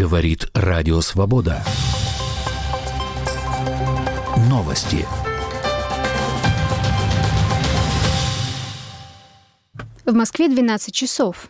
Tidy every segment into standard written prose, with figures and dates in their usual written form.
Говорит Радио Свобода. Новости. В Москве 12 часов.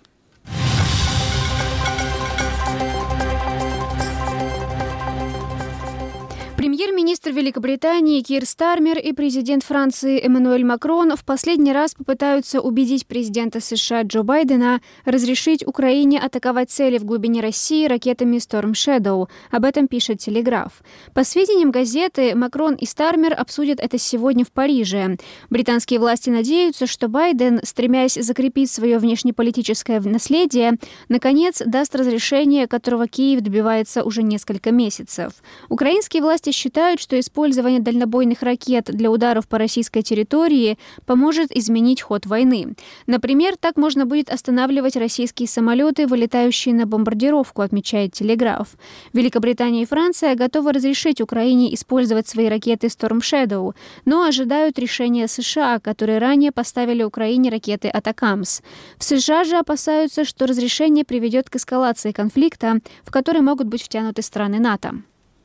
Премьер-министр Великобритании Кир Стармер и президент Франции Эммануэль Макрон в последний раз попытаются убедить президента США Джо Байдена разрешить Украине атаковать цели в глубине России ракетами Storm Shadow. Об этом пишет «Телеграф». По сведениям газеты, Макрон и Стармер обсудят это сегодня в Париже. Британские власти надеются, что Байден, стремясь закрепить свое внешнеполитическое наследие, наконец даст разрешение, которого Киев добивается уже несколько месяцев. Украинские власти считают, что использование дальнобойных ракет для ударов по российской территории поможет изменить ход войны. Например, так можно будет останавливать российские самолеты, вылетающие на бомбардировку, отмечает «Телеграф». Великобритания и Франция готовы разрешить Украине использовать свои ракеты Storm Shadow, но ожидают решения США, которые ранее поставили Украине ракеты Атакамс. В США же опасаются, что разрешение приведет к эскалации конфликта, в который могут быть втянуты страны НАТО.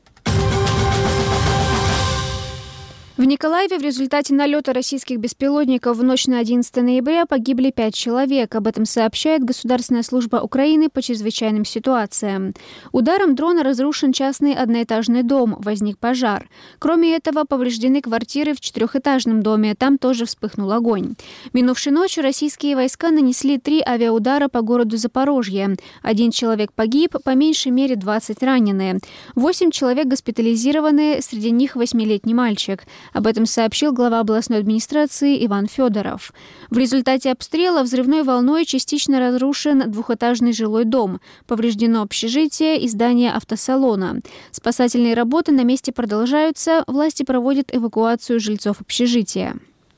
В Николаеве в результате налета российских беспилотников в ночь на 11 ноября погибли 5 человек. Об этом сообщает Государственная служба Украины по чрезвычайным ситуациям. Ударом дрона разрушен частный одноэтажный дом, возник пожар. Кроме этого, повреждены квартиры в 4-этажном доме, там тоже вспыхнул огонь. Минувшей ночью российские войска нанесли 3 авиаудара по городу Запорожье. 1 человек погиб, по меньшей мере 20 ранены. 8 человек госпитализированы, среди них 8-летний мальчик. Об этом сообщил глава областной администрации Иван Федоров. В результате обстрела взрывной волной частично разрушен 2-этажный жилой дом. Повреждено общежитие и здание автосалона. Спасательные работы на месте продолжаются. Власти проводят эвакуацию жильцов общежития.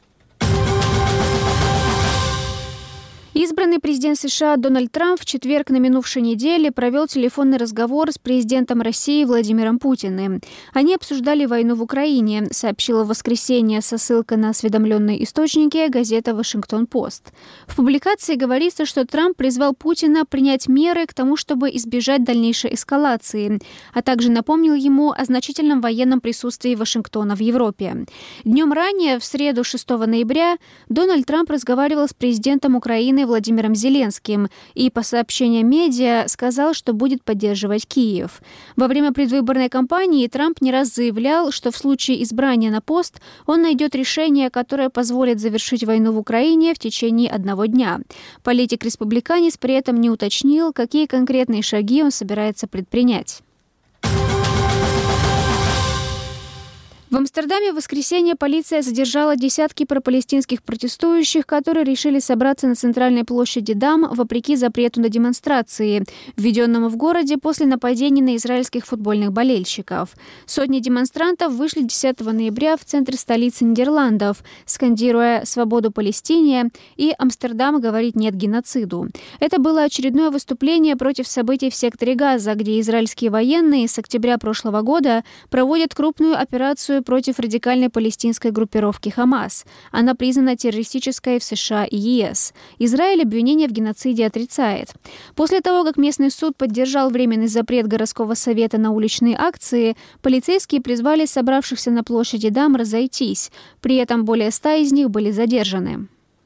Избранный президент США Дональд Трамп в четверг на минувшей неделе провел телефонный разговор с президентом России Владимиром Путиным. Они обсуждали войну в Украине, сообщила в воскресенье со ссылкой на осведомленные источники газета «Вашингтон-Пост». В публикации говорится, что Трамп призвал Путина принять меры к тому, чтобы избежать дальнейшей эскалации, а также напомнил ему о значительном военном присутствии Вашингтона в Европе. Днем ранее, в среду 6 ноября, Дональд Трамп разговаривал с президентом Украины Владимиром Зеленским и, по сообщениям медиа, сказал, что будет поддерживать Киев. Во время предвыборной кампании Трамп не раз заявлял, что в случае избрания на пост он найдет решение, которое позволит завершить войну в Украине в течение 1 дня. Политик-республиканец при этом не уточнил, какие конкретные шаги он собирается предпринять. В Амстердаме в воскресенье полиция задержала десятки пропалестинских протестующих, которые решили собраться на центральной площади Дам вопреки запрету на демонстрации, введенному в городе после нападений на израильских футбольных болельщиков. Сотни демонстрантов вышли 10 ноября в центр столицы Нидерландов, скандируя «Свободу Палестине» и «Амстердам говорит нет геноциду». Это было очередное выступление против событий в секторе Газа, где израильские военные с октября прошлого года проводят крупную операцию против радикальной палестинской группировки «Хамас». Она признана террористической в США и ЕС. Израиль обвинение в геноциде отрицает. После того, как местный суд поддержал временный запрет городского совета на уличные акции, полицейские призвали собравшихся на площади Дам разойтись. При этом более 100 из них были задержаны.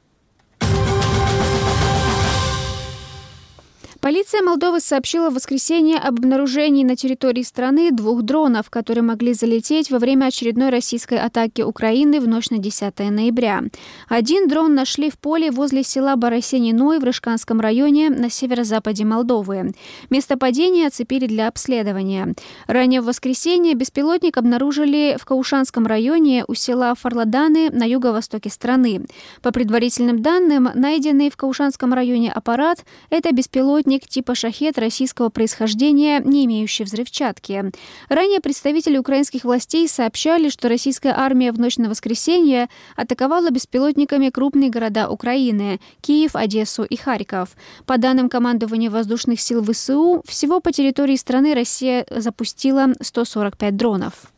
Полиция Молдовы сообщила в воскресенье об обнаружении на территории страны 2 дронов, которые могли залететь во время очередной российской атаки Украины в ночь на 10 ноября. Один дрон нашли в поле возле села Боросени-Ной в Рыжканском районе на северо-западе Молдовы. Место падения оцепили для обследования. Ранее в воскресенье беспилотник обнаружили в Каушанском районе у села Фарладаны на юго-востоке страны. По предварительным данным, найденный в Каушанском районе аппарат – это беспилотник типа «Шахед» российского происхождения, не имеющий взрывчатки. Ранее представители украинских властей сообщали, что российская армия в ночь на воскресенье атаковала беспилотниками крупные города Украины – Киев, Одессу и Харьков. По данным командования воздушных сил ВСУ, всего по территории страны Россия запустила 145 дронов.